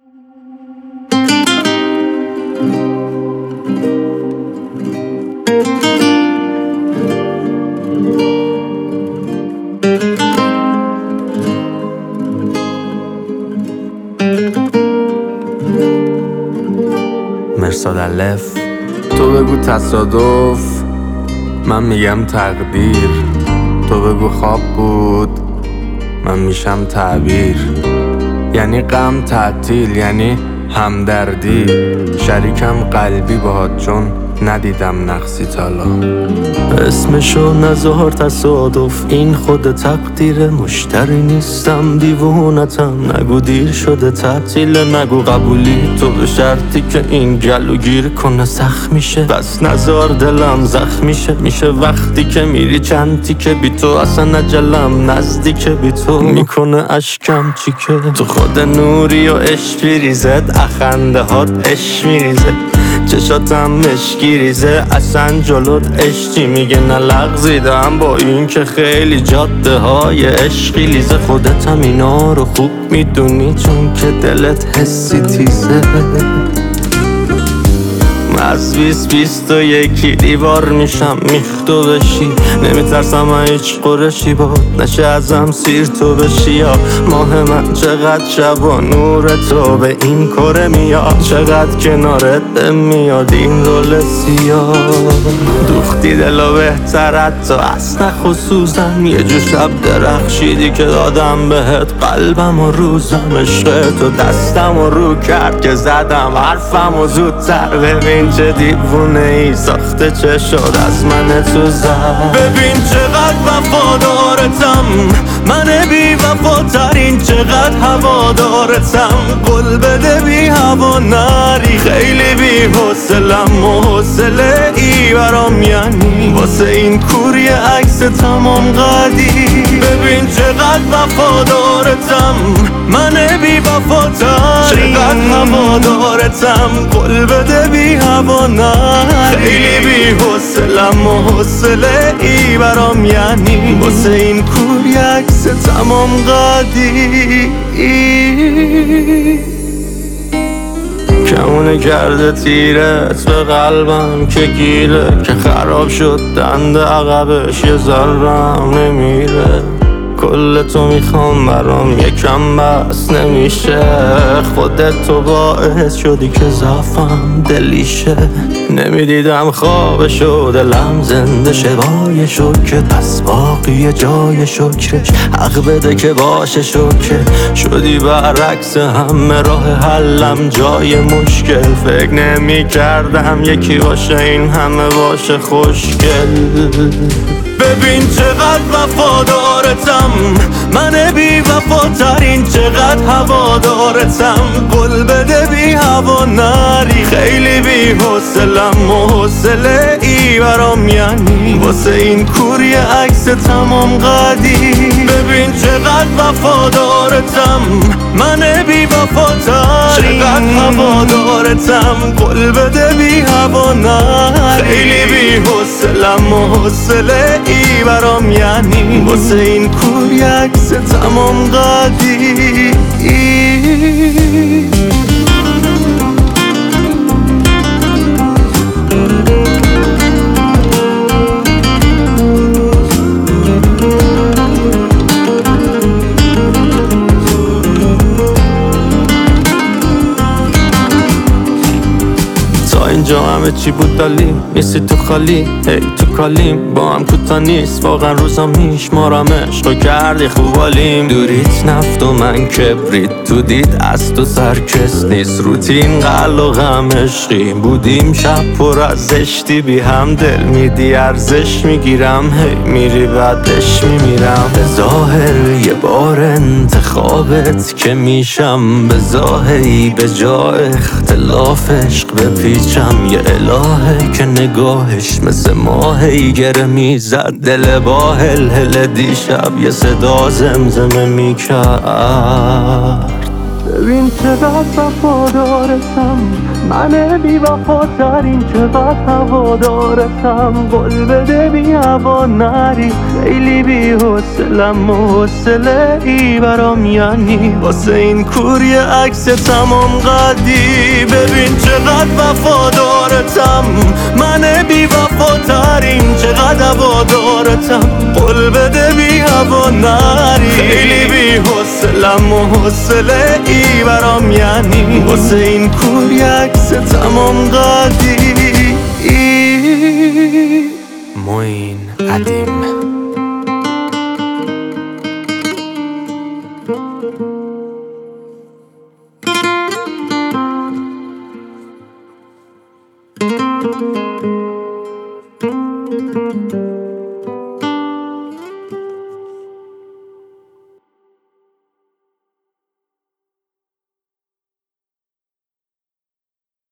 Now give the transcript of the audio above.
مرصاد الف. تو بگو تصادف، من میگم تقدیر. تو بگو خواب بود، من میشم تعبیر. یعنی غم تعطیل، یعنی همدردی. شریکم قلبی باهات چون ندیدم نقصی تالا. اسمشو نذار تصادف، این خود تقدیر. مشتری نیستم دیوونتم، نگو دیر شده تعطیل. نگو قبولی تو به شرطی که این گلو گیر کنه سخت میشه. بس نذار دلم زخم میشه وقتی که میری چندی که بی تو اصلا اجلم نزدیک بی تو میکنه اشکم چیکه. تو خود نوری و عشق میریزد، اخنده هات عشق میریزه. چشاتم مشکی ریزه، اصلا جلوت عشقی میگه نه لغزیدم. با این که خیلی جاده های عشقی لیزه. خودت هم اینا رو خوب میدونی چون که دلت حسی تیزه. از 21 دیوار میشم میختو بشی. نمیترسم هیچ قرشی باد نشه ازم سیر تو بشی. یا ماه من چقدر شب و نور تو به این کره میاد. چقدر کنارت میاد این رول سیاه. دوختی دلو بهترت تو اصلا خصوصا. یه جو شب درخشیدی که دادم بهت قلبم و روزم. عشق تو دستم و رو کرد که زدم حرفم و زودتر. ببین چه دیوونه ای ساخته چه شد از من تو زد. ببین چقدر وفادارتم، من بی وفاترین. چقدر هوادارتم، قول بده بی هوا نری. خیلی بی حوصلم و حوصله ای برام یعنی واسه این کوری عکس تمام قدی. ببین چقدر وفادارتم، من بی وفاترین. چقدر هوادارتم، قول بده بی هوا نری. خیلی بی حوصلم و حوصله ای برام یعنی واسه این کوری عکس تمام قدی. کمونه کرده تیرت به قلبم که گیره. که خراب شد دنده عقبش یه ذرم نمیره. کل تو میخوام برام یکم بس نمیشه. خودت تو باعث شدی که ضعفم دلیشه. نمیدیدم خوابشو دلم زنده شه. وای شکر پس باقی جای شکرش. حق بده که باشه شکر. شدی برعکس همه راه حلم جای مشکل. فکر نمی کردم یکی باشه این همه باشه خوشگل. ببین چقدر وفادارتم، من بی وفاترین. چقدر هوادارتم، قول بده بی هوا نری. خیلی بی حوصلم و حوصله ای برام یعنی واسه این کوری عکس تمام قدی. ببین چقدر وفادارتم، من بی وفاترین. چقدر هوادارتم، قول بده بی هوا نری. خیلی بی حوصلم و حوصله ای برام یعنی واسه این کوری عکس تمام قدی. اینجا همه چی بود دالی، نیستی تو خالی. هی تو کالیم با هم کوتا نیست. واقعا روزا میشمارم عشقو کردی خوبالیم. دوریت نفت و من کبریت تو دید از تو سرکس نیست. روتین قل و غم عشقی بودیم شب پر از زشتی. بی هم دل میدی ارزش میگیرم. هی میری بعدش میمیرم. به ظاهر یه بار انتخابت که میشم. به ظاهری به جا اختلاف عشق بپیچم. یه الهه که نگاهش مثل ماهی گره میزد. دل با هل دیشب یه صدا زمزمه میکرد. ببین چقدر وفادارتم، من بی وفاترین چقدر هوادارتم. قول بده بی هوا نری، خیلی بی حوصلم و حوصله ای برام یعنی واسه این کوری عکس تمام قدی. ببین چقدر وفادارتم، من بی وفاترین چقدر هوادارتم. قول بده بی هوا نری، خیلی بی حوصلم و حوصله ای برام یعنی واسه این کوری عکس تمام قدی. معین قدیم